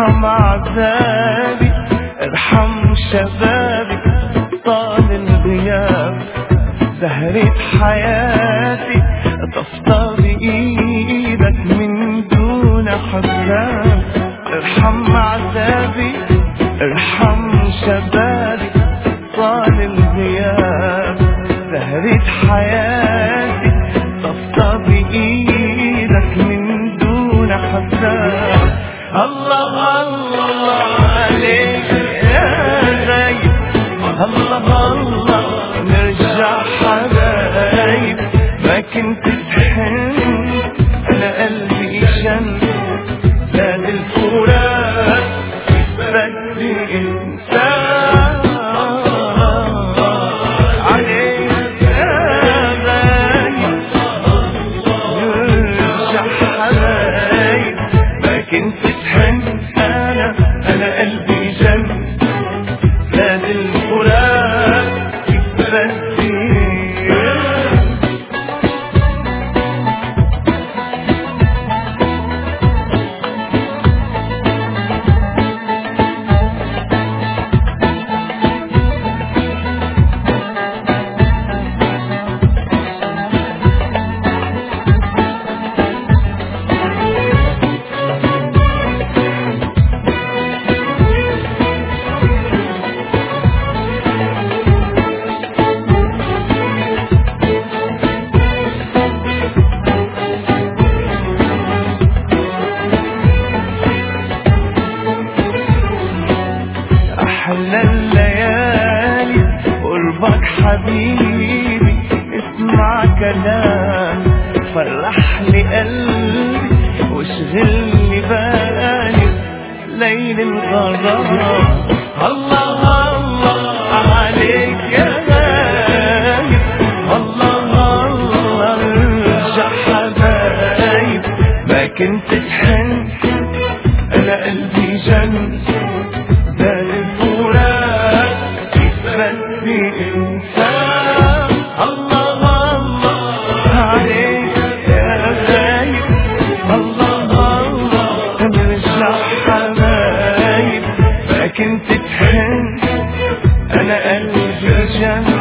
ارحم عذابي، ارحم شبابي، طال الغياب، زهرة حياتي تفضى بإيدك من دون حساب. ارحم عذابي، ارحم شبابي، طال الغياب، زهرة حياتي تفضى بإيدك من دون حساب. الله الله عليك يا غايب، الله الله نرجع حبايب، ما كنت تحن انا قلبي جن، زاد الفراق بدي انسان. عليك يا غايب نرجع حبايب، ما كنت تحن انا قلبي جن، زاد الفراق بدي. أحلى الليالي قربك حبيبي، اسمع كلام فرح لي قلبي واشغل بالي ليل الغرام. الله الله عليك يا غايب، الله الله ارجع حبايب، ما كنت تحن انا قلبي جن، زاد الفراق بدي انسان. الله الله عليك يا غايب، الله الله نرجع حبايب، ما كنت تحن انا قلبي جن،